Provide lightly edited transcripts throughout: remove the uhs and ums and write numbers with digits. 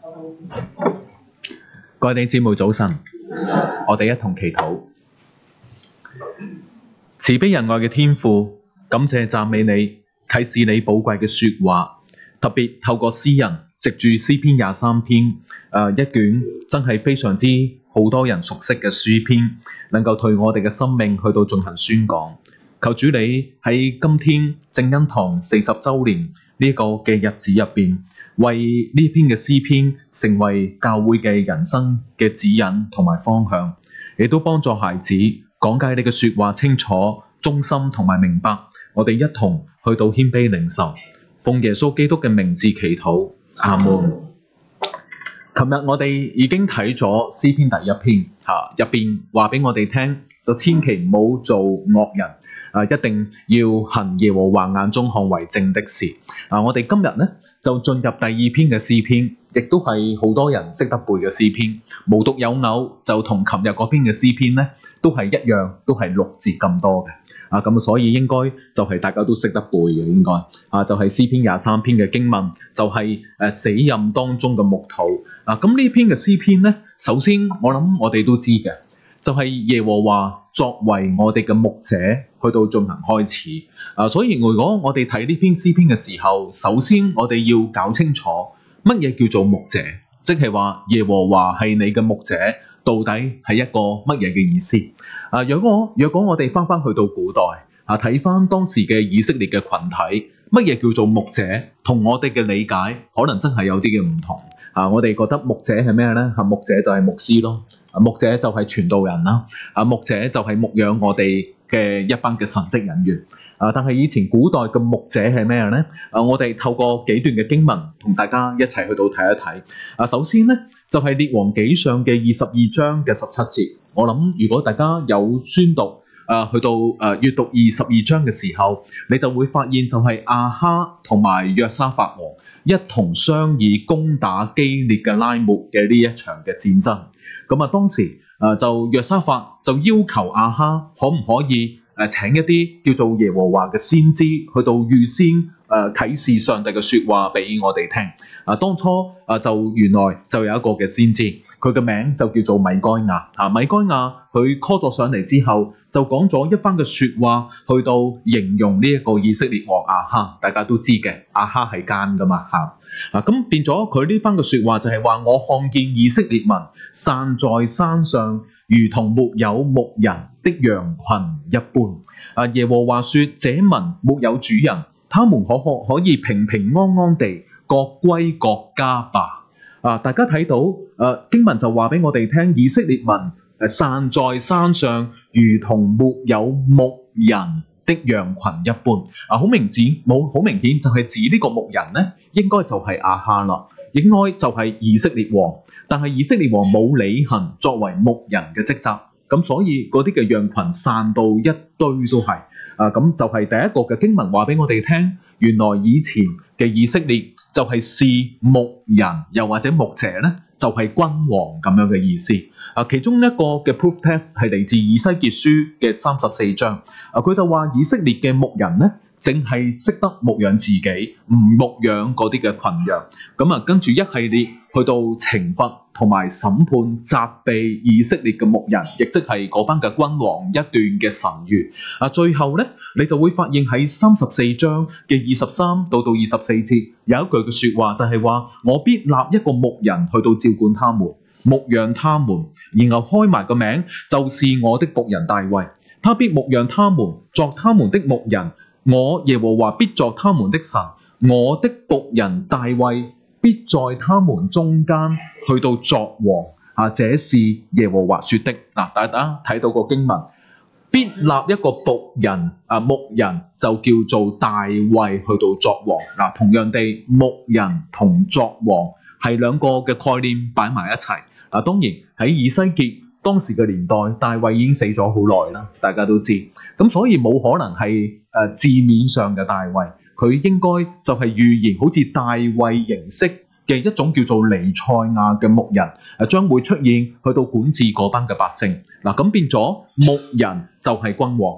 各位弟兄姊妹早晨，我哋一同祈禱。慈悲仁愛嘅天父，感謝讚美你，啟示你寶貴嘅說話，特別透過詩人藉住詩篇23篇，一卷真係非常之好多人熟悉嘅書篇，能夠對我哋嘅生命去到進行宣講。求主你喺今天正恩堂40週年呢個嘅日子入邊，為呢篇嘅詩篇成為教會嘅人生嘅指引同埋方向，亦都幫助孩子講解你嘅說話清楚、忠心同埋明白。我哋一同去到謙卑領受，奉耶穌基督嘅名字祈禱，阿門。琴日我哋已經睇咗詩篇第1篇，入邊話俾我哋聽，就千祈唔好做惡人，一定要行耶和華眼中看為正的事。我哋今日呢就進入第2篇嘅詩篇，亦都係好多人識得背嘅詩篇，無獨有偶，就同琴日嗰篇嘅詩篇呢都係一樣，都係6節咁多嘅。咁所以應該就係大家都識得背嘅，應該就係詩篇23篇嘅經文，就係死蔭當中嘅牧土。咁呢篇嘅詩篇呢，首先我諗我哋都知嘅，就係耶和華作為我哋嘅牧者去到進行開始。所以如果我哋睇呢篇詩篇嘅時候，首先我哋要搞清楚乜嘢叫做牧者，即係話耶和華係你嘅牧者，到底係一個乜嘢嘅意思？若果我哋翻去到古代睇翻當時嘅以色列嘅群體，乜嘢叫做牧者，同我哋嘅理解可能真係有啲嘅唔同。我哋覺得牧者係咩呢？牧者就係牧師咯，牧者就係傳道人啦，牧者就係牧養我哋嘅一班嘅神職人員。但係以前古代嘅牧者係咩呢？我哋透過幾段嘅經文同大家一齊去到睇一睇。首先呢，就係列王紀上嘅22章嘅17節。我諗如果大家有宣讀去到閱讀22章嘅時候，你就會發現就係亞哈同埋約沙法王一同商議攻打基列嘅拉末嘅呢一場嘅戰爭。咁當時就約沙法就要求亞哈可唔可以請一啲叫做耶和華嘅先知去到預先啟示上帝嘅說話俾我哋聽。當初就原來就有一個嘅先知，佢嘅名就叫做米該亞。米該亞佢 call 咗上嚟之後，就講咗一番嘅說話，去到形容呢一個以色列王亞哈。大家都知嘅，亞哈係奸噶嘛咁變咗佢呢番嘅說話就係話，我看見以色列民散在山上，如同沒有牧人的羊群一般。耶和華說：這民沒有主人，他們可以平平安安地各歸各家吧。大家睇到經文就話俾我哋聽，以色列民散在山上，如同沒有牧人的羊群一般。好明顯就係指呢個牧人呢，應該就係亞哈啦，應該就係以色列王。但係以色列王冇履行作為牧人嘅職責，咁所以嗰啲嘅羊群散到一堆都係。咁就係第一個嘅經文話俾我哋聽，原來以前嘅以色列就係視牧人又或者牧者呢，就係君王咁樣嘅意思。其中一個嘅 proof text 係嚟自以西結書嘅34章。佢就話以色列嘅牧人呢，淨係識得牧養自己，唔牧養嗰啲嘅群羊。跟住一系列去到懲罰同埋審判責備以色列嘅牧人，亦即係嗰班嘅君王一段嘅神諭。最後呢，你就會發現喺34章嘅23到24節有一句嘅說話，就係話我必立一個牧人去到照管他們，牧養他們，然後開埋個名，就是我的僕人大衛，他必牧養他們，作他們的牧人。我耶和華必作他們的神，我的僕人大衛必在他們中間去到作王。這是耶和華說的。大家睇到個經文，必立一個僕人牧人就叫做大衛去到作王。同樣地，牧人同作王係兩個嘅概念擺埋一齊。當然喺以西結當時嘅年代，大衛已經死咗好耐啦，大家都知。咁所以冇可能係字面上嘅大衛，佢應該就係預言好似大衛形式嘅一種叫做彌賽亞嘅牧人，將會出現去到管治嗰班嘅百姓。咁變咗牧人就係君王，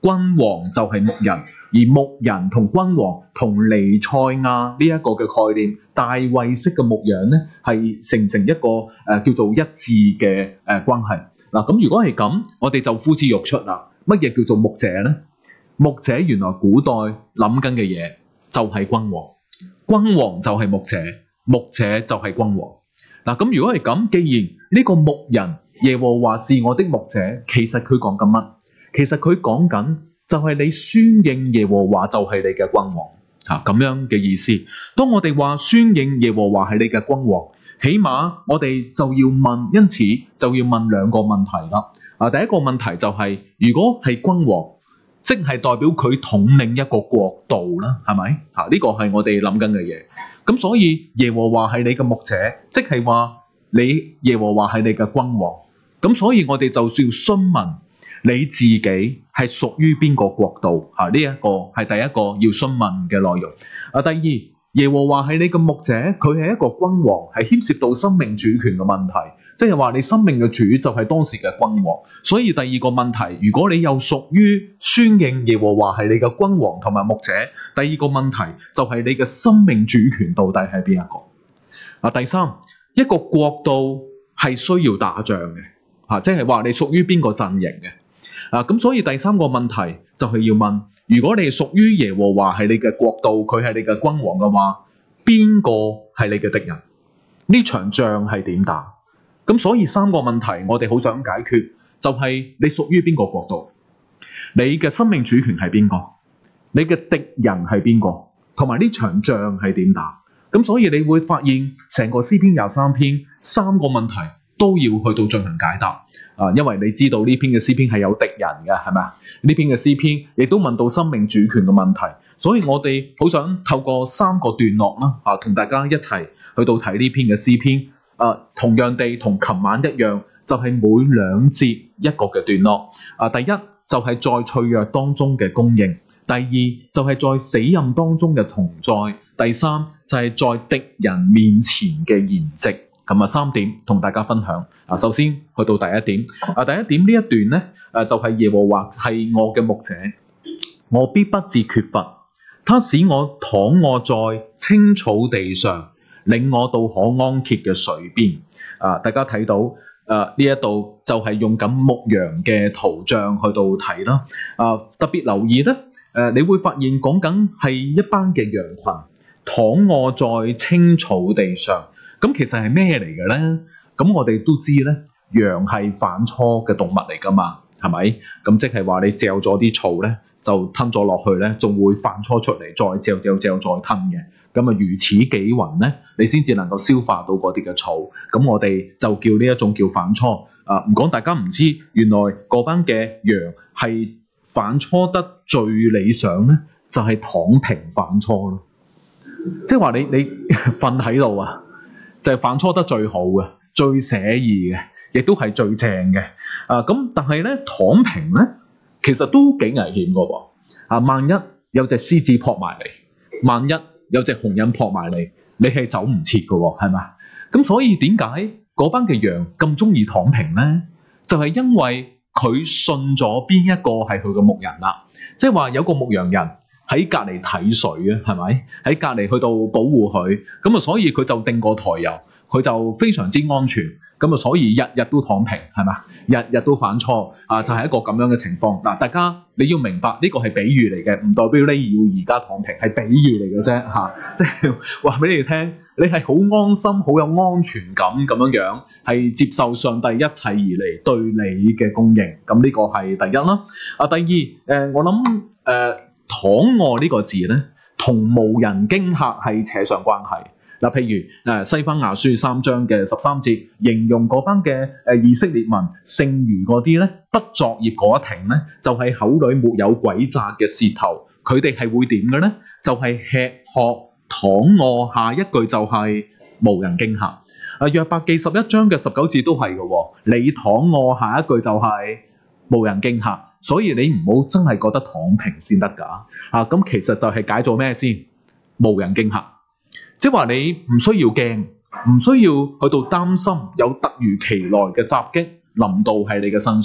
君王就係牧人，而牧人同君王同彌賽亞呢一個嘅概念，大衛式嘅牧養咧係成一個叫做一致嘅關係。嗱，咁如果係咁，我哋就呼之欲出啦。乜嘢叫做牧者咧？牧者原來古代諗緊嘅嘢就係君王，君王就係牧者，牧者就係君王。嗱，咁如果係咁，既然呢個牧人耶和華是我的牧者，其實佢講緊乜？其實佢講緊就係你宣認耶和華就係你嘅君王咁樣嘅意思。當我哋話宣認耶和華係你嘅君王，起碼我哋就要問，因此就要問兩個問題啦。第一個問題就係，如果係君王，即係代表佢統領一個國度啦，係咪？呢個係我哋諗緊嘅嘢。咁所以耶和華係你嘅牧者，即係話你耶和華係你嘅君王。咁所以我哋就要詢問你自己係屬於邊個國度？呢一個係第一個要詢問嘅內容。第二，耶和華係你嘅牧者，佢係一個君王，係牽涉到生命主權嘅問題，即係話你生命嘅主就係當時嘅君王。所以第二個問題，如果你又屬於宣認耶和華係你嘅君王同埋牧者，第二個問題就係你嘅生命主權到底係邊一個？第三，一個國度係需要打仗嘅，即係話你屬於邊個陣營嘅。咁所以第三個問題就係要問，如果你係屬於耶和華係你嘅國度，佢係你嘅君王嘅話，邊個係你嘅敵人？呢場仗係點打？咁所以三個問題我哋好想解決，就係你屬於邊個國度，你嘅生命主權係邊個，你嘅敵人係邊個，同埋呢場仗係點打？咁所以你會發現成個詩篇23篇三個問題都要去到進行解答。因為你知道呢篇嘅詩篇係有敵人嘅，係咪啊？呢篇嘅詩篇亦都問到生命主權嘅問題，所以我哋好想透過三個段落啦，同大家一齊去到睇呢篇嘅詩篇。同樣地，同琴晚一樣，就係每兩節一個嘅段落。第一就係在脆弱當中嘅供應，第二就係在死蔭當中嘅重載，第三就係在敵人面前嘅筵席。琴日三點同大家分享。首先去到第一點。第一點呢一段呢，就係耶和華係我嘅牧者，我必不致缺乏。他使我躺臥在青草地上，領我到可安歇嘅水邊。大家睇到呢一度就係用緊牧羊嘅圖像去到睇啦。特別留意呢，你會發現講緊係一班嘅羊群躺臥在青草地上。咁其實係咩嚟嘅咧？咁我哋都知咧，羊係反芻嘅動物嚟噶嘛，係咪？咁即係話你嚼咗啲草咧，就吞咗落去咧，仲會反芻出嚟，再嚼再吞嘅。咁如此幾雲咧，你先至能夠消化到嗰啲嘅草。咁我哋就叫呢一種叫反芻。唔講大家唔知，原來嗰班嘅羊係反芻得最理想咧，就係躺平反芻咯。即係話你瞓喺度啊，就係反芻得最好嘅、最寫意嘅，亦都係最正嘅。咁但係咧，躺平咧，其實都幾危險㗎喎。萬一有隻獅子撲埋嚟，萬一有隻紅人撲埋嚟，你係走唔切㗎喎，係咪？咁所以點解嗰班嘅羊咁中意躺平咧？就係因為佢信咗邊一個係佢嘅牧人啦。即係話有個牧羊人喺隔離睇水啊，係咪？喺隔離去到保護佢，咁所以佢就定個台油，佢就非常之安全，所以日日都躺平，係咪？日日都反芻，就係一個咁樣嘅情況。大家你要明白呢個係比喻嚟嘅，唔代表你要而家躺平，係比喻嚟嘅啫。即係話俾你哋聽，你係好安心、好有安全感咁樣，係接受上帝一切而嚟對你嘅供應。咁呢個係第一啦。第二，我諗躺臥呢個字咧，同無人驚嚇係扯上關係。譬如西番雅書3章嘅13節，形容嗰班嘅以色列民，剩餘嗰啲咧不作孽嗰一庭咧，就係口裏沒有詭詐嘅舌頭，佢哋係會點嘅咧？就係吃喝躺臥，下一句就係無人驚嚇。約伯記11章嘅19節都係嘅喎，你躺臥，下一句就係無人驚嚇。所以你唔好真係覺得躺平先得㗎。咁其實就係解做咩先？無人驚嚇，即係話你唔需要驚，唔需要去到擔心有突如其來嘅襲擊臨到喺你嘅身上。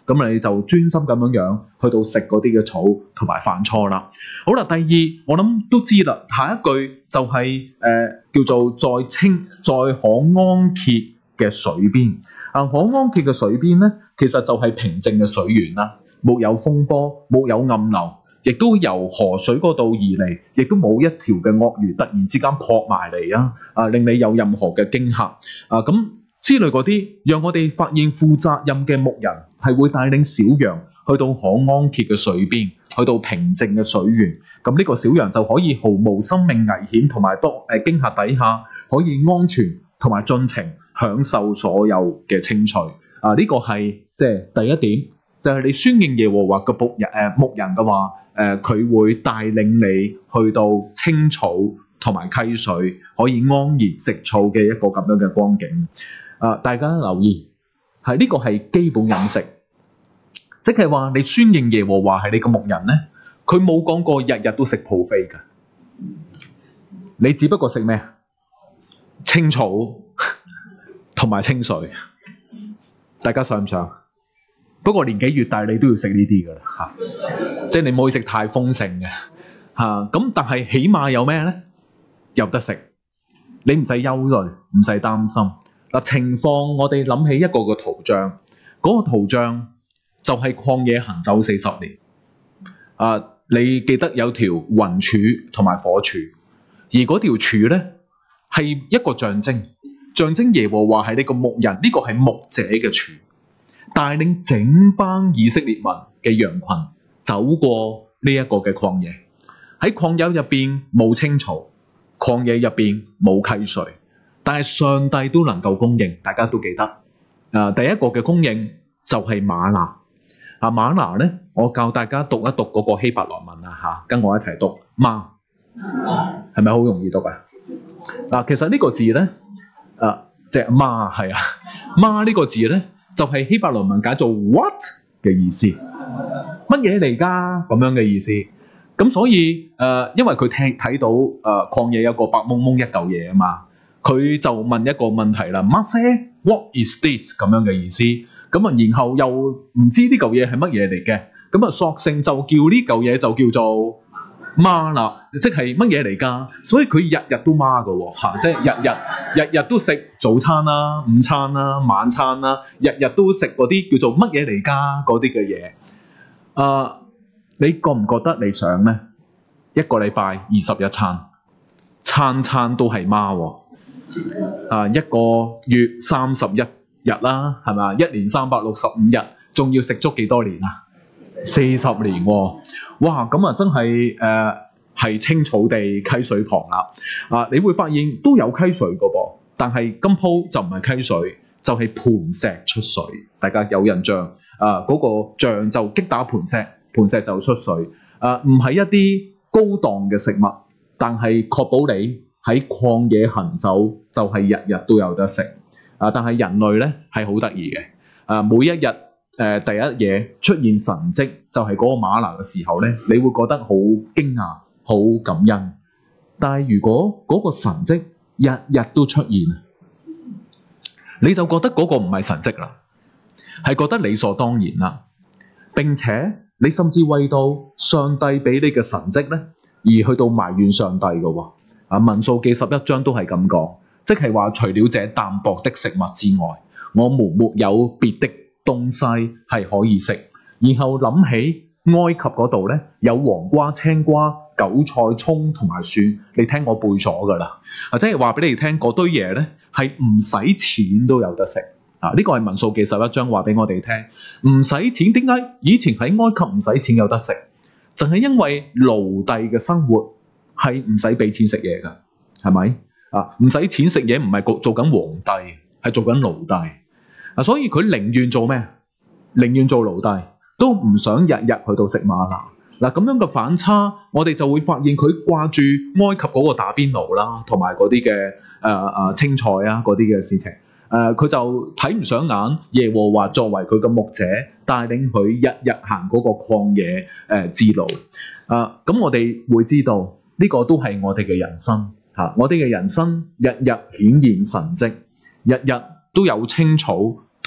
咁你就專心咁樣去到食嗰啲嘅草同埋飯菜啦。好啦，第二我諗都知啦，下一句就係、叫做在可安歇嘅水邊。可安歇嘅水邊咧，其實就係平靜嘅水源啦，沒有風波，沒有暗流，亦都由河水嗰度而嚟，亦都冇一條嘅鱷魚突然之間撲埋嚟令你有任何嘅驚嚇咁之類嗰啲，讓我哋發現負責任嘅牧人係會帶領小羊去到可安歇嘅水邊，去到平靜嘅水源。咁呢個小羊就可以毫無生命危險同埋驚嚇底下，可以安全同埋盡情享受所有嘅青菜。呢個係即係第一點，就係你宣認耶和華嘅牧人嘅話，佢會帶領你去到青草同埋溪水，可以安然食草嘅一個咁樣嘅光景。大家留意，呢個係基本飲食，即係話你宣認耶和華係你嘅牧人咧，佢冇講過日日都食 buffet 㗎，你只不過食咩？青草同埋清水，大家想唔想？不過年紀越大，你都要食呢啲㗎啦，即係你唔可以食太豐盛嘅咁但係起碼有咩咧？有得食，你唔使憂慮，唔使擔心。情況我哋諗起一個嘅圖像，嗰個圖像就係曠野行走40年。你記得有條雲柱同埋火柱，而嗰條柱咧係一個象徵耶和華係你個牧人，呢個係牧者嘅柱，帶領整班以色列民嘅羊群走過呢一個嘅曠野。喺曠野入邊冇青草，曠野入邊冇溪水，但係上帝都能夠供應。大家都記得第一個嘅供應就係嗎哪。嗎哪咧，我教大家讀一讀嗰個希伯來文跟我一齊讀嗎，係咪好容易讀啊？其實呢個字咧，即係嗎係嗎呢個字咧，就係希伯來文解做 what 嘅意思，乜嘢嚟㗎咁樣嘅意思。咁所以因為佢睇到曠野有個白蒙蒙一嚿嘢啊嘛，佢就問一個問題啦，乜嘢 what is this 咁樣嘅意思。咁然後又唔知呢嚿嘢係乜嘢嚟嘅，咁索性就叫呢嚿嘢就叫做嗎啦，即係乜嘢嚟㗎？所以佢日日都嗎㗎喎，即係日日都食早餐啦、午餐啦、晚餐啦，日日都食嗰啲叫做乜嘢嚟㗎嗰啲嘅嘢。你覺唔覺得你想咧？一個禮拜21餐，餐餐都係嗎喎。一個月31日啦，係咪？一年365日，仲要食足幾多年啊？40年喎！哇，咁真係青草地溪水旁啦。你會發現都有溪水㗎噃，但係今鋪就唔係溪水，就係磐石出水。大家有印象？嗰個像就擊打磐石，磐石就出水。唔係一啲高檔嘅食物，但係確保你喺曠野行走，就係日日都有得食。但係人類咧係好得意嘅。每一日第一嘢出現神蹟，就係嗰個嗎哪嘅時候咧，你會覺得好驚訝、好感恩。但係如果嗰個神蹟日日都出現，你就覺得嗰個唔係神蹟啦，係覺得理所當然啦。並且你甚至為到上帝俾你嘅神蹟咧，而去到埋怨上帝嘅喎。民數記11章都係咁講。即係話，除了這淡薄的食物之外，我們沒有別的東西係可以食。然後諗起埃及嗰度咧，有黃瓜、青瓜、韭菜、葱同埋蒜，你聽我背咗㗎啦。即係話俾你聽，嗰堆嘢咧係唔使錢都有得食。呢個係民數記11章話俾我哋聽，唔使錢。點解以前喺埃及唔使錢有得食？就係因為奴隸嘅生活係唔使俾錢食嘢㗎，係咪？唔使錢食嘢，唔係做緊皇帝，係做緊奴隸。所以佢寧願做咩？寧願做奴隸，都唔想日日去到食嗎哪。咁樣嘅反差，我哋就會發現佢掛住埃及嗰個打邊爐啦，同埋嗰啲嘅青菜啊嗰啲嘅事情。佢就睇唔上眼耶和華作為佢嘅牧者，帶領佢日日行嗰個曠野之路。咁我哋會知道呢個都係我哋嘅人生。我哋嘅人生日日顯現神蹟，日日都有青草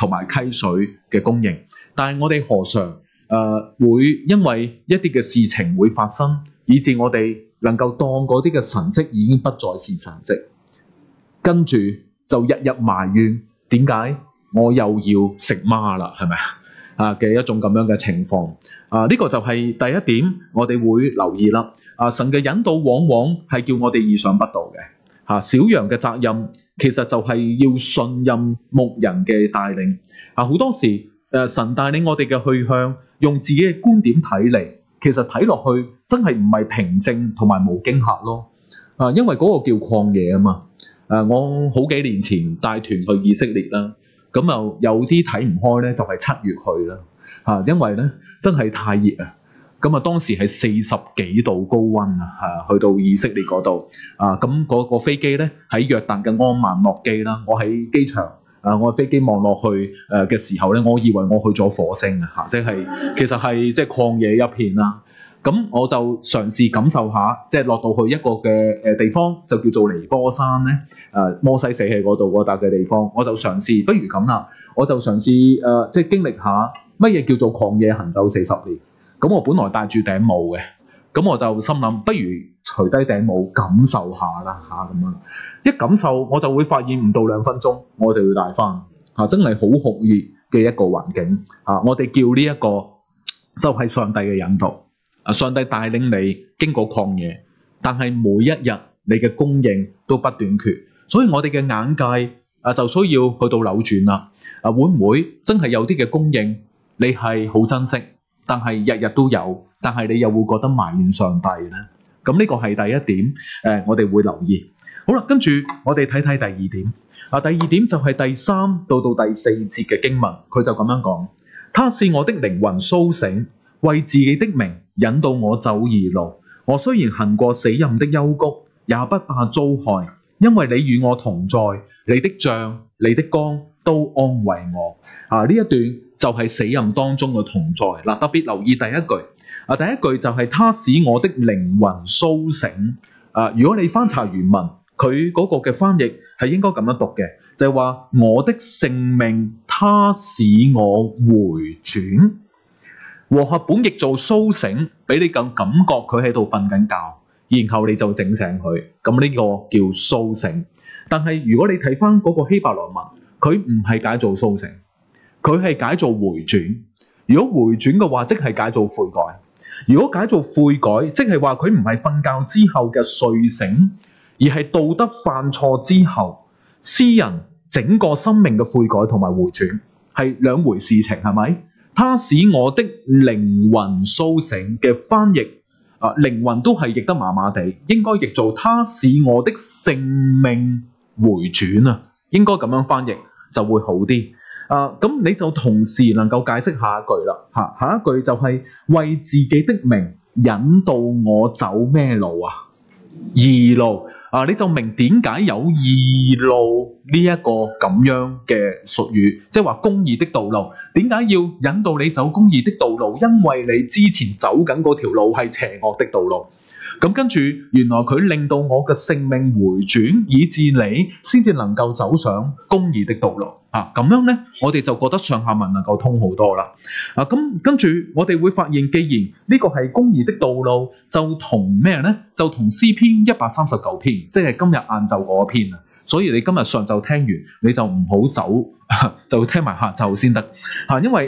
同埋溪水嘅供應。但係我哋何嘗會因為一啲嘅事情會發生，以致我哋能夠當嗰啲嘅神蹟已經不再是神蹟，跟住就日日埋怨點解我又要食媽啦，係咪嘅一種咁樣嘅情況。呢個就係第一點，我哋會留意啦。神嘅引導往往係叫我哋意想不到嘅。小羊嘅責任其實就係要信任牧人嘅帶領。好多時神帶領我哋嘅去向，用自己嘅觀點睇嚟，其實睇落去真係唔係平靜同埋無驚嚇咯。因為嗰個叫曠野啊嘛。我好幾年前帶團去以色列啦。咁又有啲睇唔開咧，就係7月去啦，因為咧真係太熱啊！咁當時係40幾度高溫啊，去到以色列嗰度咁嗰個飛機咧喺約旦嘅安曼落機啦。我喺機場我飛機望落去嘅時候咧，我以為我去咗火星啊，即係其實係即係曠野一片啦。咁我就嘗試感受下，即係落到去一個嘅地方，就叫做尼波山咧。摩西死喺嗰度嗰笪嘅地方，我就嘗試，不如咁啦，我就嘗試即係經歷下乜嘢叫做曠野行走40年。咁我本來戴住頂帽嘅，咁我就心諗，不如除低頂帽感受下啦咁樣。一感受我就會發現唔到2分鐘，我就要戴翻真係好酷熱嘅一個環境我哋叫呢一個就係上帝嘅引導。上帝帶領你經過曠野，但係每一日你嘅供應都不短缺，所以我哋嘅眼界就需要去到扭轉啦。會唔會真係有啲嘅供應你係好珍惜，但係日日都有，但係你又會覺得埋怨上帝呢？咁呢個係第一點，我哋會留意。好啦，跟住我哋睇睇第二點。第二點就係第3到第4節嘅經文，佢就咁樣講：他使我的靈魂甦醒，為自己的名引導我走義路。我雖然行過死蔭的幽谷，也不怕遭害，因為你與我同在，你的杖、你的竿都安慰我。呢一段就係死蔭當中嘅同在。特別留意第一句。第一句就係他使我的靈魂甦醒。如果你翻查原文，佢嗰個嘅翻譯係應該咁樣讀嘅，就係話我的性命，他使我回轉。和合本譯做甦醒，俾你咁感覺佢喺度瞓緊覺，然後你就整醒佢，咁呢個叫甦醒。但係如果你睇翻嗰個希伯來文，佢唔係解做甦醒，佢係解做回轉。如果回轉嘅話，即係解做悔改。如果解做悔改，即係話佢唔係瞓覺之後嘅睡醒，而係道德犯錯之後，詩人整個生命嘅悔改同埋回轉係兩回事情，係咪？他使我的靈魂甦醒嘅翻譯，靈魂都係譯得麻麻地，應該譯做他使我的性命回轉啊，應該咁樣翻譯就會好啲。咁你就同時能夠解釋下一句啦。下一句就係為自己的名引導我走咩路啊？義路。你就明點解有義路呢一個咁樣嘅術語，即係話公義的道路。點解要引導你走公義的道路？因為你之前走緊嗰條路係邪惡的道路。咁跟住，原來佢令到我嘅性命回轉，以致你先至能夠走上公義的道路。咁樣呢，我哋就覺得上下文能夠通好多啦。咁跟住，我哋會發現，既然呢個係公義的道路，就同咩呢？就同詩篇139篇，即係今日晏晝嗰篇啊。所以你今日上晝聽完，你就唔好走，就聽埋下晝先得。因為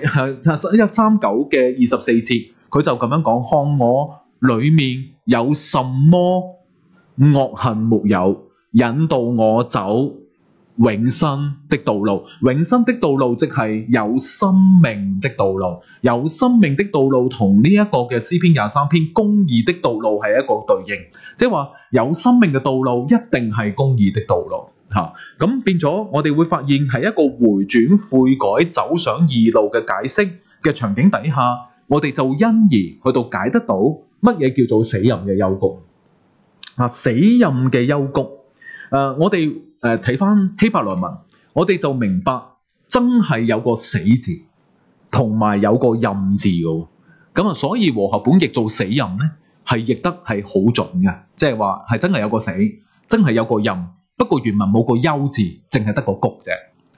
139嘅24節，佢就咁樣講：看我裏面有什麼惡行沒有，引導我走永生的道路。永生的道路即係有生命的道路。有生命的道路同呢一個嘅詩篇23篇公義的道路係一個對應，即係話有生命嘅道路一定係公義的道路。咁變咗我哋會發現係一個回轉悔改走上義路嘅解釋嘅場景底下，我哋就因而去到解得到乜嘢叫做死蔭嘅幽谷。死蔭嘅幽谷，我哋睇翻希伯來文，我哋就明白真係有個死字同埋有個蔭字嘅。咁所以和合本譯做死蔭咧，係譯得係好準嘅，即係話係真係有個死，真係有個蔭。不過原文冇個幽字，淨係得個谷啫。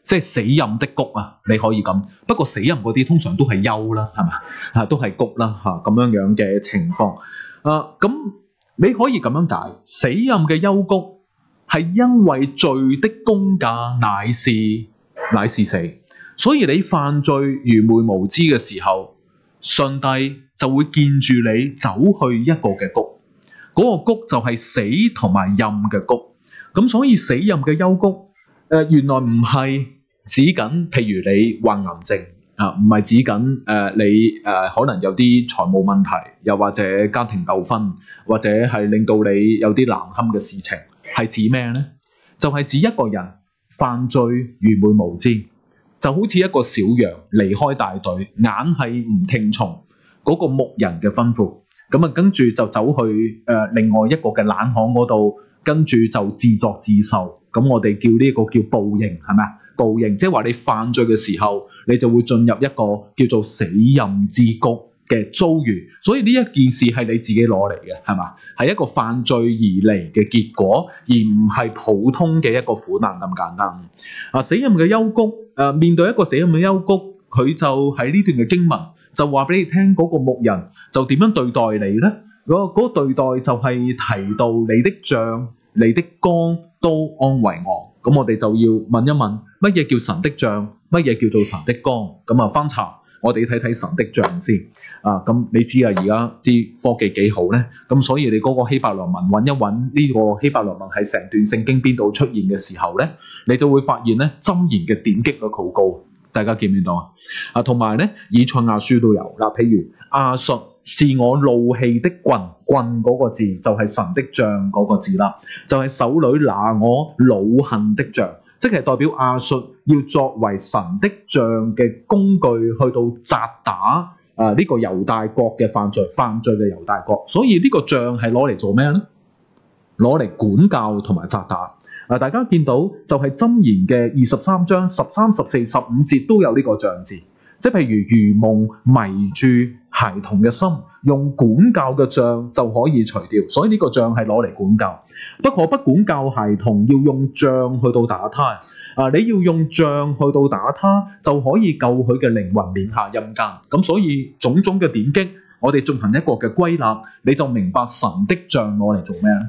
即係死蔭的谷啊，你可以咁。不過死蔭嗰啲通常都係幽啦，係嘛？都係谷啦嚇，咁樣嘅情況。咁你可以咁樣解，死蔭嘅幽谷係因為罪的工價乃是死，所以你犯罪愚昧無知嘅時候，上帝就會見住你走去一個嘅谷，嗰個谷就係死同埋蔭嘅谷。咁所以死蔭嘅幽谷，原來唔係指緊，譬如你患癌症啊，唔係指緊你可能有啲財務問題，又或者家庭糾紛，或者係令到你有啲難堪嘅事情，係指咩呢？就係指一個人犯罪愚昧無知，就好似一個小羊離開大隊，硬係唔聽從嗰個牧人嘅吩咐，咁啊跟住就走去另外一個嘅冷巷嗰度，跟住就自作自受。咁我哋叫呢個叫報應，係咪啊？報應即係話你犯罪嘅時候，你就會進入一個叫做死蔭之谷嘅遭遇。所以呢一件事係你自己攞嚟嘅，係嘛？係一個犯罪而嚟嘅結果，而唔係普通嘅一個苦難咁簡單。死蔭嘅幽谷，面對一個死蔭嘅幽谷，佢就喺呢段嘅經文就話俾你聽，嗰個牧人就點樣對待你呢？嗰對待就係提到你的杖、你的竿都安慰我。咁我哋就要問一問，乜嘢叫神的杖？乜嘢叫做神的竿？咁啊，翻查我哋睇睇神的杖先。咁你知啊，而家啲科技幾好呢？咁所以你嗰個希伯來文揾一揾呢個希伯來文喺成段聖經邊度出現嘅時候呢，你就會發現呢，箴言嘅點擊率好高。大家見唔見到啊？同埋呢，以賽亞書都有嗱，譬如亞述是我怒氣的棍，棍嗰個字就係神的杖嗰個字啦，就係手裏拿我惱恨的杖，即係代表亞述要作為神的杖嘅工具去到責打呢個猶大國嘅犯罪嘅猶大國。所以呢個杖係攞嚟做咩呢？攞嚟管教同埋責打。大家見到就係箴言嘅23章13、14、15節都有呢個杖字，即係譬如愚蒙迷住孩童嘅心，用管教嘅杖就可以除掉，所以呢個杖係攞嚟管教。不過不管教孩童，要用杖去到打他。你要用杖去到打他，就可以救佢嘅靈魂免下陰間。咁所以種種嘅點擊，我哋進行一個嘅歸納，你就明白神的杖攞嚟做咩呢？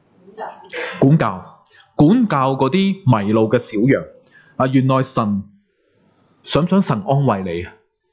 管教嗰啲迷路嘅小羊。原來神想唔想神安慰你啊？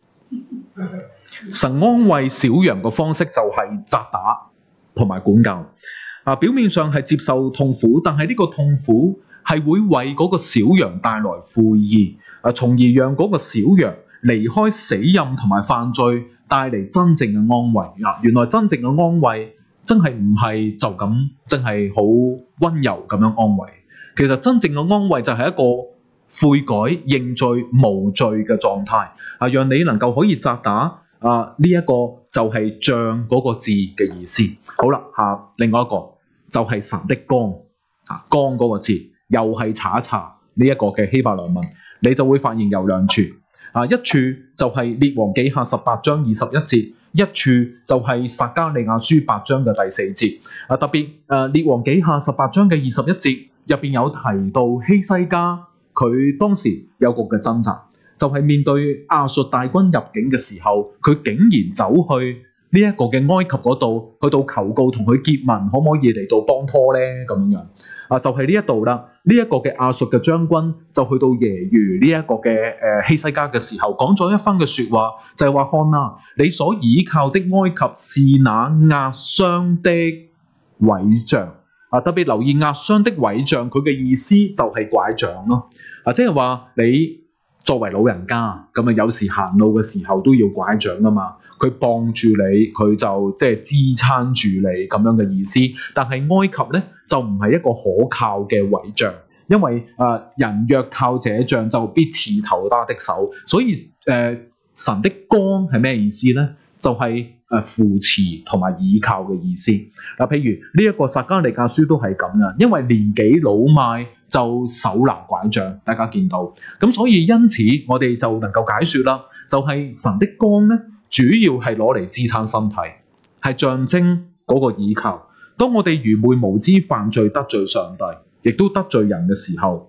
神安慰小羊嘅方式就係責打同埋管教。表面上係接受痛苦，但係呢個痛苦係會為嗰個小羊帶來悔意，從而讓嗰個小羊離開死蔭同埋犯罪，帶嚟真正嘅安慰。原來真正嘅安慰真係唔係就咁，真係好溫柔咁樣安慰。其實真正嘅安慰就係一個悔改、認罪、無罪嘅狀態，讓你能夠可以責打。呢一個就係杖嗰個字嘅意思。好啦，另外一個就係神的竿。竿嗰個字又係查一查呢一個嘅希伯來文，你就會發現有兩處。一處就係列王紀下18章21節，一處就係撒迦利亞書8章嘅第4節。特別列王紀下18章嘅21節入邊有提到希西家，佢當時有個嘅掙扎，就係面對亞述大軍入境嘅時候，佢竟然走去呢一個嘅埃及嗰度，去到求告同佢結盟，可唔可以嚟到幫拖呢？咁樣就係呢一度啦。呢一個嘅亞述嘅將軍就去到耶魚呢一個嘅希西家嘅時候，講咗一番嘅説話，就係話：看啦，你所倚靠的埃及是那壓傷的葦杖。特別留意壓傷的葦杖，佢嘅意思就係拐杖咯。即係話你作為老人家咁啊，有時行路嘅時候都要拐杖啊嘛。佢綁住你，佢就即係支撐住你咁樣嘅意思。但係埃及咧就唔係一個可靠嘅葦杖，因為人若靠這杖就必刺透他的手。所以神的竿係咩意思咧？就係扶持同埋倚靠嘅意思。譬如呢一個撒迦利亞書都係咁嘅，因為年紀老邁就手拿拐杖，大家見到。咁所以因此我哋就能夠解說啦，就係神的竿咧，主要係攞嚟支撐身體，係象徵嗰個倚靠。當我哋愚昧無知犯罪得罪上帝，亦都得罪人嘅時候，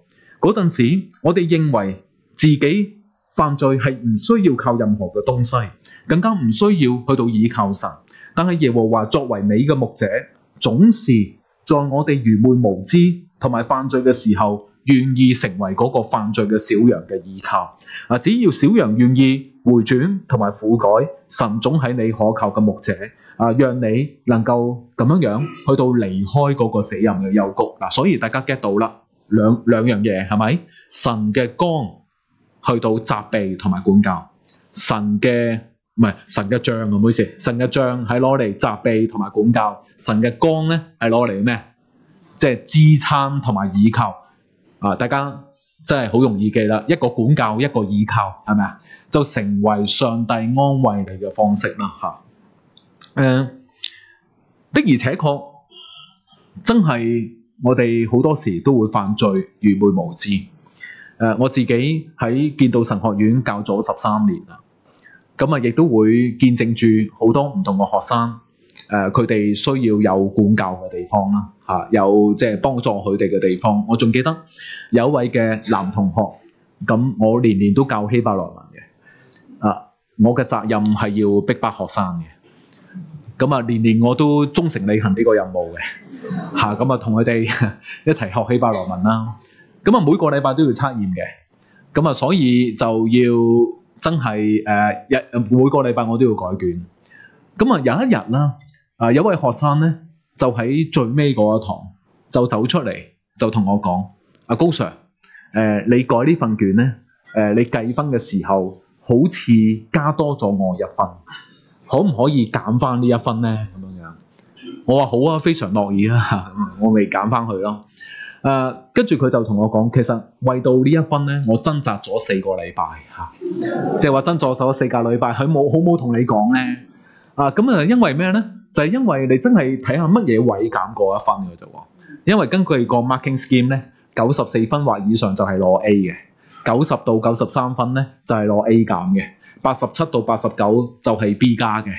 嗰陣時，我哋認為自己犯罪係唔需要靠任何嘅東西，更加唔需要去到倚靠神。但係耶和華作為你嘅牧者，總是在我哋愚昧無知同埋犯罪嘅時候，願意成為嗰個犯罪嘅小羊嘅依靠。只要小羊願意回轉同埋悔改，神總係你可靠嘅牧者，讓你能夠咁樣去到離開嗰個死蔭嘅幽谷。所以大家 get 到啦，兩樣嘢係咪？神嘅光去到責備同埋管教，神嘅杖，唔好意思，神嘅杖係攞嚟責備同埋管教，神嘅光咧係攞嚟咩？即係支撐同埋倚靠。大家真係好容易記啦，一個管教，一個倚靠，係咪啊？就成為上帝安慰你嘅方式啦，的而且確真係我哋好多時都會犯罪，愚昧無知。我自己喺建道神學院教咗13年啦，咁亦都會見證住好多唔同嘅學生，佢哋需要有管教嘅地方啦，有即係幫助佢哋嘅地方。我仲記得有一位嘅男同學，咁我年年都教希伯來文嘅，我嘅責任係要逼迫學生嘅，咁年年我都忠誠履行呢個任務嘅，咁同佢哋一齊學希伯來文啦。咁每個禮拜都要測驗嘅，咁所以就要真係每個禮拜我都要改卷。咁有一日啦，有位學生咧就喺最尾嗰一堂就走出嚟，就同我講：高 Sir，你改呢份卷咧，你計分嘅時候好似加多咗我1分，可唔可以減翻呢1分咧？咁樣，我話好啊，非常樂意啊，我咪減翻佢咯。跟住佢就同我講，其實為到呢1分咧，我掙扎咗4個禮拜嚇，即係話掙扎咗4個禮拜，佢好冇同你講咧。因為咩咧？就係因為你真係睇下乜嘢位減過1分嘅啫喎。因為根據個 marking scheme 咧，94分或以上就係攞 A 嘅，90到93分咧就係攞 A 減嘅，87到89就係 B 加嘅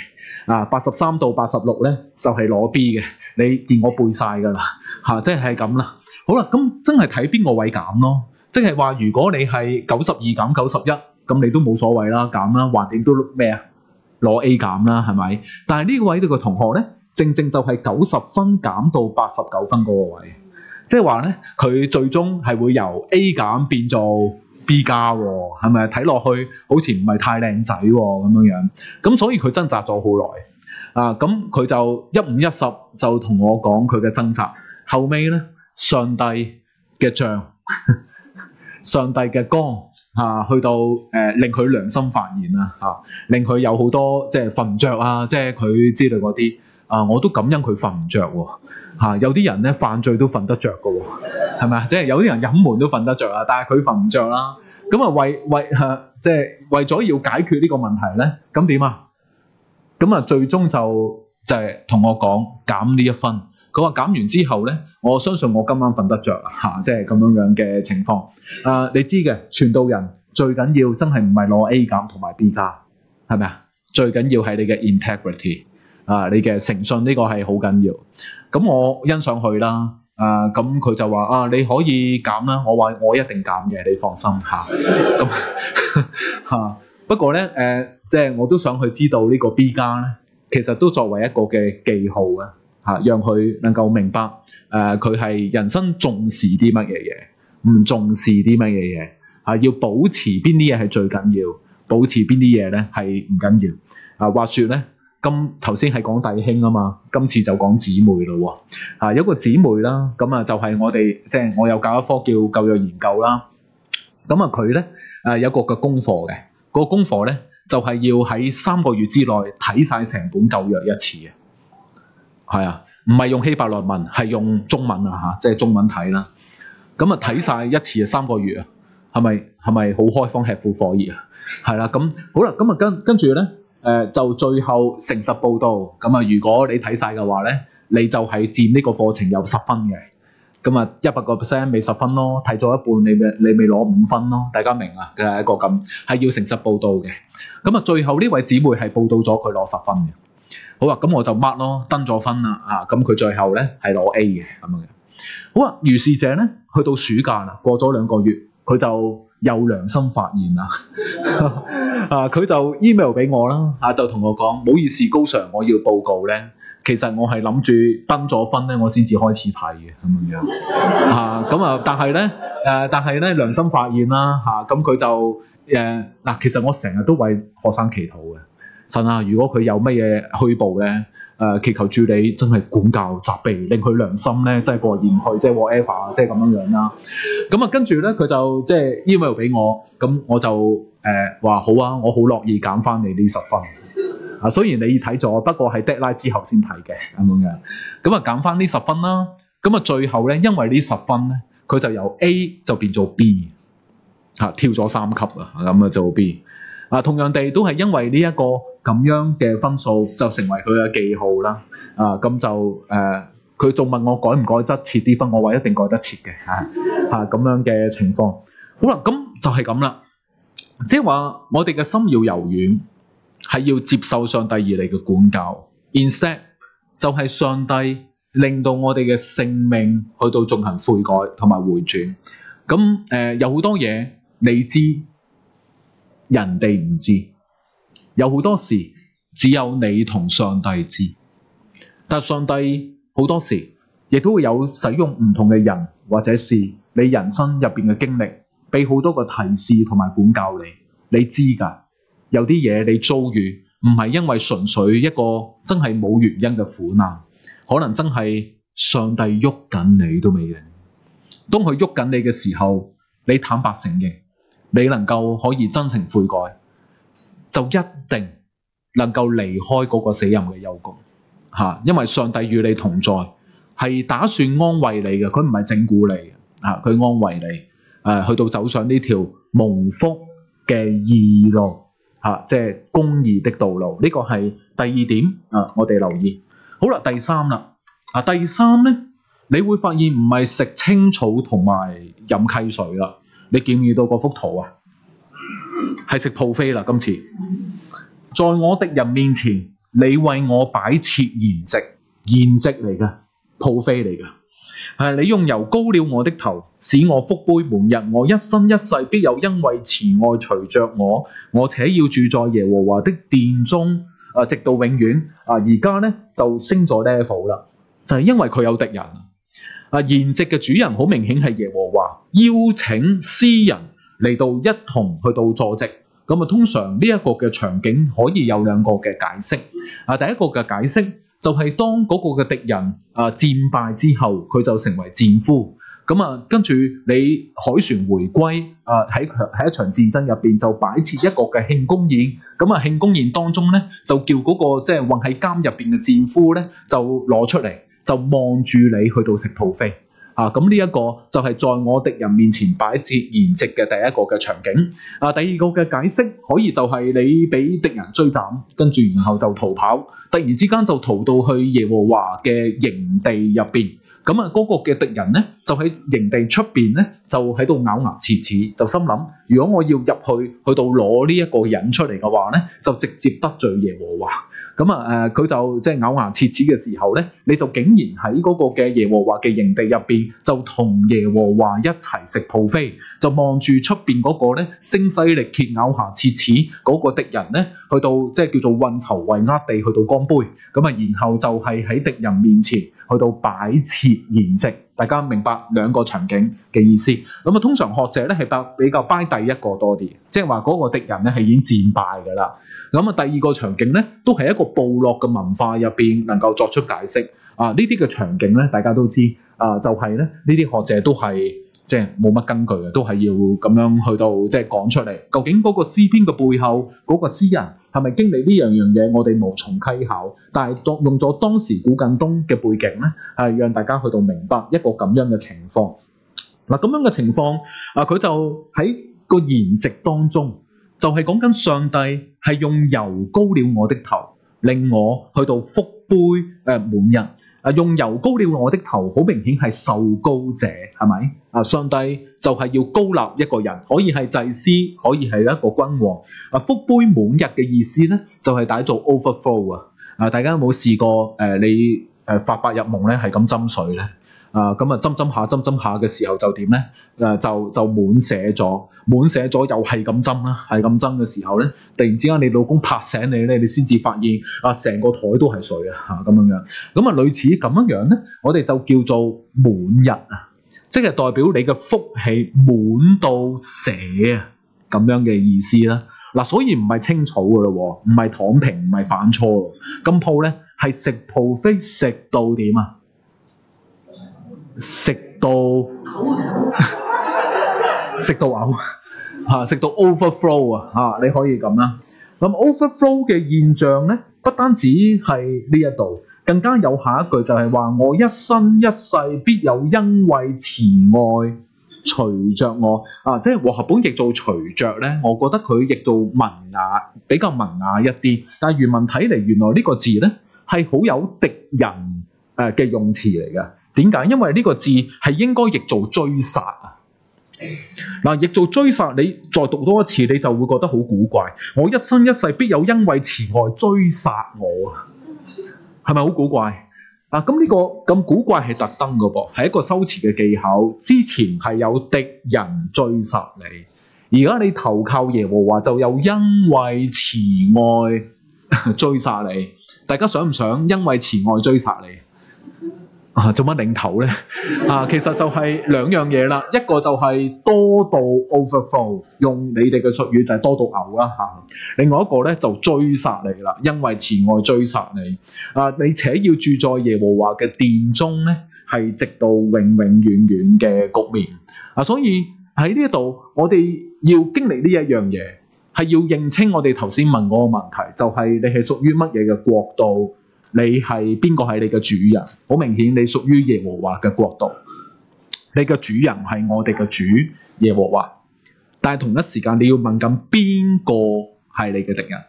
，83到86咧就係攞 B 嘅。你見我背晒㗎啦即係咁啦。好啦，咁真係睇邊個位減咯。即係話，如果你係92減91，咁你都冇所謂啦，減啦，橫掂都咩啊？攞 A 減啦，係咪？但係呢個位呢個同學咧，正正就係90分減到89分嗰個位，即係話咧，佢最終係會由 A 減變做 B 加喎，係咪？睇落去好似唔係太靚仔喎，咁樣。咁所以佢掙扎咗好耐咁佢就一五一十就同我講佢嘅掙扎。後尾咧，上帝嘅杖，上帝嘅光去到令佢良心發現令佢有好多即係瞓唔着即係佢知道嗰啲我都感恩佢瞓唔着喎有啲人咧犯罪都瞓得着㗎喎，係咪啊？即係有啲人隱瞞都瞓得着但係佢瞓唔着啦。咁即係為咗要解決呢個問題咧，咁點啊？咁最終就係同我講減呢1分。佢話減完之後咧，我相信我今晚瞓得着即係咁樣嘅情況。你知嘅，傳道人最緊要真係唔係攞 A 減同埋 B 加，係咪啊？最緊要係你嘅 integrity 你嘅誠信，呢個係好緊要。咁我欣賞佢啦。咁佢就話你可以減啦。我話我一定減嘅，你放心咁不過咧即係我都想去知道呢個 B 加咧，其實都作為一個嘅記號讓佢能夠明白佢係人生重視啲乜嘢嘢，唔重視啲乜嘢嘢要保持邊啲嘢係最緊要，保持邊啲嘢咧係唔緊要話說咧，頭先係講弟兄啊嘛，今次就講姊妹咯喎。有個姊妹啦，咁就係我哋即係我有教一科叫舊約研究啦。咁佢咧有個嘅功課嘅，個功課咧就係要喺3個月之內睇晒成本舊約一次嘅。唔係用希伯來文，係用中文即係中文睇啦。咁睇晒一次3個月係咪好開荒吃苦火熱係啦。咁好啦，咁跟住咧就最後誠實報道。如果你睇晒嘅話咧，你就係佔呢個課程有10分嘅。100% 未10分咯，睇咗一半你未攞5分咯。大家明嘅係一個咁係要誠實報道嘅。最後呢位姊妹係報道咗佢攞10分嘅。好啦，咁我就 mark 咯，登咗分啦咁佢最後咧係攞 A 嘅咁樣嘅。 好啊，如是者咧，去到暑假啦，過咗2個月，佢就有良心發現啦。佢就 email 俾我啦，就同我講：唔好意思，高 Sir，我要報告咧。其實我係諗住登咗分咧，我先至開始睇嘅咁樣。但係咧良心發現啦咁佢就其實我成日都為學生祈禱嘅。神啊，如果佢有乜嘢虛報咧，祈求主你真係管教責備，令佢良心咧真係過意唔去，即係 whatever，即係咁樣啦。咁跟住咧佢就即係 email 俾我，咁我就話好啊，我好樂意減翻你呢10分。雖然你睇咗，不過係 deadline 之後先睇嘅咁樣。咁減翻呢10分啦。咁最後咧，因為呢10分咧，佢就由 A 就變做 B，跳咗3級啊，咁做 B。同樣地都係因為呢一個咁樣嘅分數就成為佢嘅記號啦。咁就佢仲問我改唔改得切啲分，我話一定改得切嘅咁樣嘅情況。好啦，咁就係咁啦，即係話我哋嘅心要柔軟，係要接受上帝而嚟嘅管教。Instead 就係上帝令到我哋嘅性命去到進行悔改同埋回轉。咁有好多嘢你知，人哋唔知，有好多事只有你同上帝知。但上帝好多時亦都會有使用唔同嘅人或者事，你人生入邊嘅經歷，俾好多個提示同埋管教你。你知㗎，有啲嘢你遭遇唔係因為純粹一個真係冇原因嘅苦難，可能真係上帝喐緊你都未定。當佢喐緊你嘅時候，你坦白承認，你能夠可以真誠悔改，就一定能夠離開嗰個死蔭嘅幽谷。因為上帝與你同在，係打算安慰你嘅，佢唔係整蠱你嘅，佢安慰你，去到走上呢條蒙福嘅義路，即係公義的道路。呢個係第2點我哋留意。好啦，第3啦，第3咧，你會發現唔係食青草同埋飲溪水啦。你見唔見到嗰幅圖啊？係食 buffet啦，今次在我敵人面前。你為我擺設筵席，筵席嚟嘅 buffet 嚟嘅。你用油膏了我的頭，使我福杯滿溢。我一生一世必有恩惠慈愛隨着我，我且要住在耶和華的殿中，直到永遠。而家咧就升咗 level 啦，就係因為佢有敵人。筵席嘅主人好明顯係耶和華，邀請詩人嚟到一同去到坐席。咁通常呢一個嘅場景可以有2個嘅解釋。第一個嘅解釋就係當嗰個嘅敵人戰敗之後，佢就成為戰俘。跟住你海船回歸，喺一場戰爭入邊就擺設一個嘅慶功宴。慶功宴當中咧，就叫嗰個即係困喺監入邊嘅戰俘咧，就攞出嚟，就望住你去到食 buffet。咁呢一個就係在我敵人面前擺設筵席嘅第一個嘅場景。第2個嘅解釋可以就係你俾敵人追斬，跟住然後就逃跑，突然之間就逃到去耶和華嘅營地入邊。嗰個嘅敵人咧就喺營地出邊咧就喺度咬牙切齒，就心諗如果我要入去到攞呢一個人出嚟嘅話咧，就直接得罪耶和華。佢就即係咬牙切齒嘅時候咧，你就竟然喺嗰個嘅耶和華嘅營地入邊，就同耶和華一齊食 buffet，就望住出邊嗰個咧聲嘶力竭、咬牙切齒嗰個敵人咧，去到即係叫做運籌帷幄地去到乾杯。然後就係喺敵人面前去到擺設筵席。大家明白2個場景嘅意思。通常學者咧係比較 buy 第一個多啲，即係話嗰個敵人咧係已經戰敗㗎啦。第2個場景咧都係一個部落嘅文化入邊能夠作出解釋。呢啲嘅場景咧大家都知，就係咧呢啲學者都係即係冇乜根據嘅，都係要咁樣去到即係講出嚟。究竟嗰個詩篇嘅背後嗰個詩人係咪經歷呢樣嘢？我哋無從稽考。但係用咗當時古近東嘅背景咧，係讓大家去到明白一個咁樣嘅情況。咁樣嘅情況，佢就喺個筵席當中，就係講緊上帝係用油膏了我的頭，令我去到福杯滿溢。用油膏了我的頭，好明顯係受膏者，係咪？上帝就係要膏立一個人，可以係祭司，可以係一個君王。福杯滿溢嘅意思咧，就係解做 overflow 大家有冇試過你發白日夢咧係咁斟水咧？ 咁啊斟下嘅時候就點咧？就滿瀉咗又係咁斟啦，係咁斟嘅時候咧，突然之間你老公拍醒你咧，你先至發現成個台都係水啊咁樣樣。咁啊類似咁樣樣咧，我哋就叫做滿溢啊，即係代表你嘅福氣滿到瀉啊咁樣嘅意思啦。嗱，所以唔係清楚噶咯，唔係躺平，唔係反錯。今鋪咧係食 buffet 食到點啊？食到食到嘔嚇，食到 overflow 啊！你可以咁啦。咁 overflow 嘅現象咧，不單止係呢一度，更加有下一句就係話：我一生一世必有恩惠慈愛隨着我即係和合本譯做隨着咧，我覺得佢譯做文雅，比較文雅一啲。但係原文睇嚟，原來呢個字咧係好有敵人嘅用詞嚟嘅。點解？因為呢個字係應該譯做追殺啊！嗱，譯做追殺，你再讀多一次，你就會覺得好古怪。我一生一世必有恩惠慈愛追殺我啊，係咪好古怪？咁呢個咁古怪係特登嘅噃，係一個修辭嘅技巧。之前係有敵人追殺你，而家你投靠耶和華就有恩惠慈愛追殺你。大家想唔想恩惠慈愛追殺你？做乜擰頭咧？其實就係兩樣嘢啦，一個就係多到 overflow， 用你哋嘅術語就係多到嘔啦嚇。另外一個咧就追殺你啦，因為慈愛追殺你。你且要住在耶和華嘅殿中咧，係直到永永遠遠嘅局面。所以喺呢一度，我哋要經歷呢一樣嘢，係要認清我哋頭先問嗰個問題，就係你係屬於乜嘢嘅國度？你係邊個係你嘅主人？好明顯，你屬於耶和華嘅國度。你嘅主人係我哋嘅主耶和華。但係同一時間，你要問緊邊個係你嘅敵人？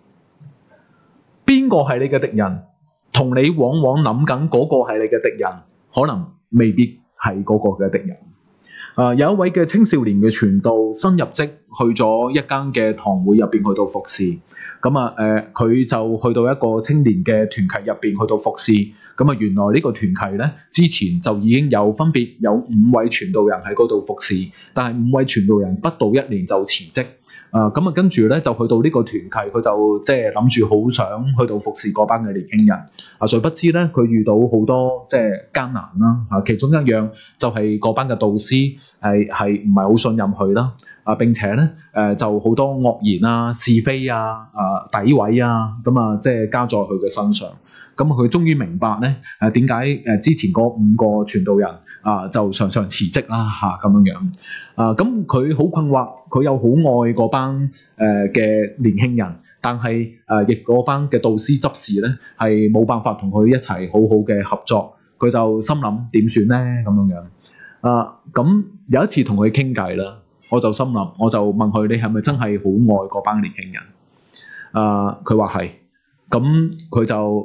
邊個係你嘅敵人？同你往往諗緊嗰個係你嘅敵人，可能未必係嗰個嘅敵人。有一位嘅青少年嘅傳道新入職，去咗一間嘅堂會入邊去到服侍。佢就去到一個青年嘅團契入邊去到服侍。原來呢個團契咧，之前就已經有分別有5位傳道人喺嗰度服侍，但係5位傳道人不到1年就辭職。跟住咧就去到呢個團契，佢就即係諗住好想去到服侍嗰班嘅年輕人。誰不知咧，佢遇到好多即係艱難啦。其中一樣就係嗰班嘅導師係唔係好信任佢啦。並且咧就好多惡言啊、是非啊、詆毀啊，即係加在佢嘅身上。佢終於明白咧點解之前嗰5個傳道人就常常辭職啦咁樣樣。佢好困惑，佢又好愛嗰班嘅年輕人，但係亦嗰班嘅導師執事咧係冇辦法同佢一齊好好嘅合作。佢就心諗點算咧咁樣樣。咁有一次同佢傾偈啦，我就心諗，我就問佢：你係咪真係好愛嗰班年輕人？佢話係。咁佢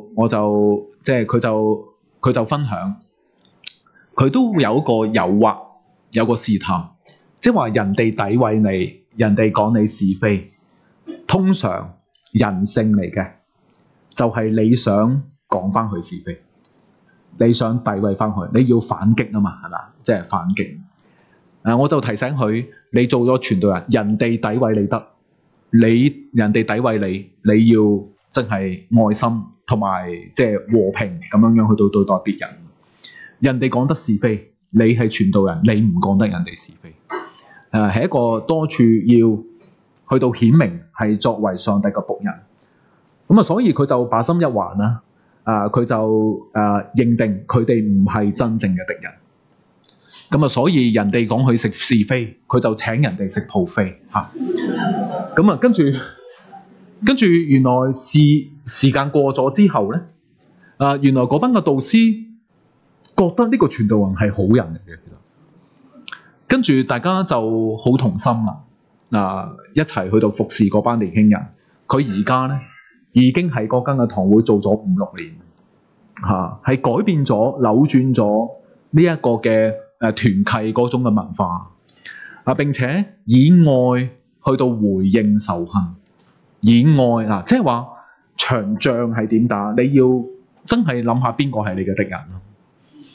就分享，佢都會有一個誘惑，有個試探，即係話人哋詆毀你，人哋講你是非，通常人性嚟嘅，就係你想講翻佢是非，你想詆毀翻佢，你要反擊啊嘛，係嘛？即係反擊。我就提醒佢，你做咗傳道人，人哋詆毀你得，人哋詆毀你，你要真係愛心同埋即係和平咁樣去到對待別人。人哋講得是非，你係傳道人，你唔講得人哋是非。係一個多處要去到顯明係作為上帝嘅僕人。所以佢就把心一橫啦。佢就認定佢哋唔係真正嘅敵人。所以人哋講佢食是非，佢就請人哋食 buffet 嚇。跟住原來時間過咗之後咧，原來嗰班嘅導師覺得呢個傳道人係好人嚟嘅，其實跟住大家就好同心啦，一齊去到服侍嗰班年輕人。佢而家咧已經喺嗰間嘅堂會做咗5-6年，係改變咗、扭轉咗呢一個嘅團契嗰種嘅文化，並且以愛去到回應仇恨。以愛即係話場仗係點打？你要真係諗下邊個係你嘅敵人咯。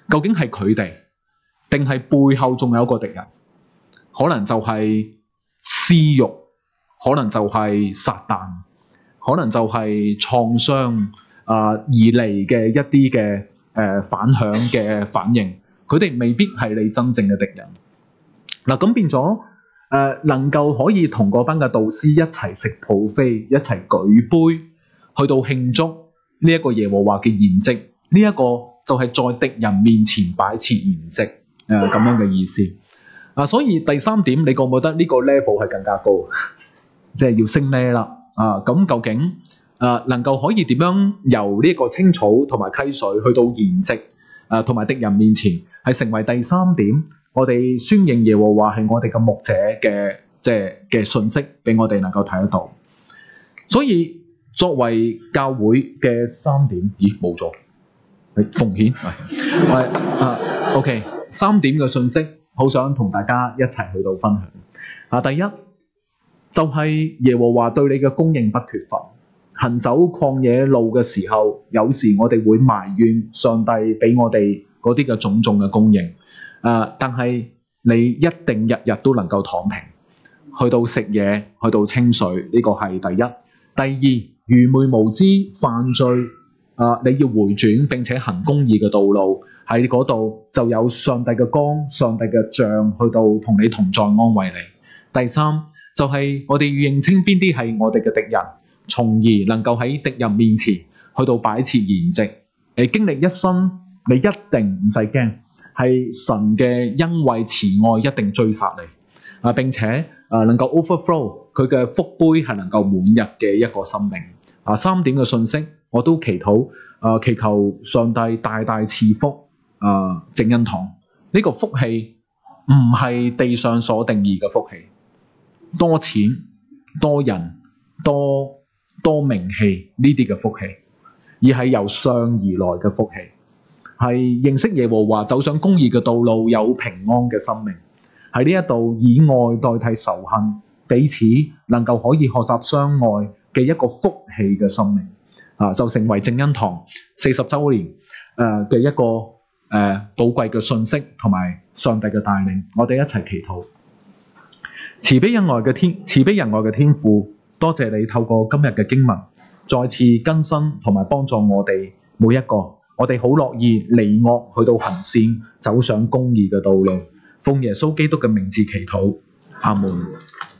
究竟係佢哋，定係背後仲有一個敵人？可能就係私欲，可能就係撒旦，可能就係創傷而嚟嘅一啲嘅反響嘅反應。佢哋未必係你真正嘅敵人。嗱，咁變咗能夠可以同嗰班嘅導師一齊食 buffet，一齊舉杯去到慶祝呢一個耶和華嘅筵席，呢一個就係在敵人面前擺設筵席咁樣嘅意思。所以第三點，你覺唔覺得呢個 level 係更加高？即係要升呢啦。咁究竟能夠可以點樣由呢個青草同埋溪水去到筵席同埋敵人面前，係成為第三點，我哋宣認耶和華係我哋嘅牧者嘅嘅信息，俾我哋能夠睇得到。所以作為教會嘅三點，咦冇咗，奉獻係OK 三點嘅信息，好想同大家一齊去到分享。第一就係耶和華對你嘅供應不缺乏。行走曠野路嘅時候，有時我哋會埋怨上帝俾我哋嗰啲嘅種種嘅供應，但係你一定日日都能夠躺平，去到食嘢，去到清水，呢個係第一。第二，愚昧無知犯罪，你要回轉並且行公義嘅道路，喺嗰度就有上帝嘅光、上帝嘅杖去到同你同在安慰你。第三就係我哋要認清邊啲係我哋嘅敵人，從而能夠喺敵人面前去到擺設筵席。經歷一生，你一定唔使驚，係神嘅恩惠慈愛一定追殺你，並且能夠 overflow 佢嘅福杯係能夠滿溢嘅一個生命。三點嘅信息我都祈禱，祈求上帝大大賜福正恩堂。呢個福氣唔係地上所定義嘅福氣，多錢、多人、多名氣呢啲嘅福氣，而係由上而來嘅福氣，係認識耶和華，走上公義嘅道路，有平安嘅生命。喺呢一度以愛代替仇恨，彼此能夠可以學習相愛嘅一個福氣嘅生命，就成為正恩堂40週年嘅一個寶貴嘅信息同埋上帝嘅帶領。我哋一齊祈禱。慈悲仁愛嘅天父，多謝你透過今日嘅經文再次更新同埋幫助我哋每一個，我哋好樂意離惡去到行善，走上公義嘅道路。奉耶穌基督嘅名字祈禱，阿門。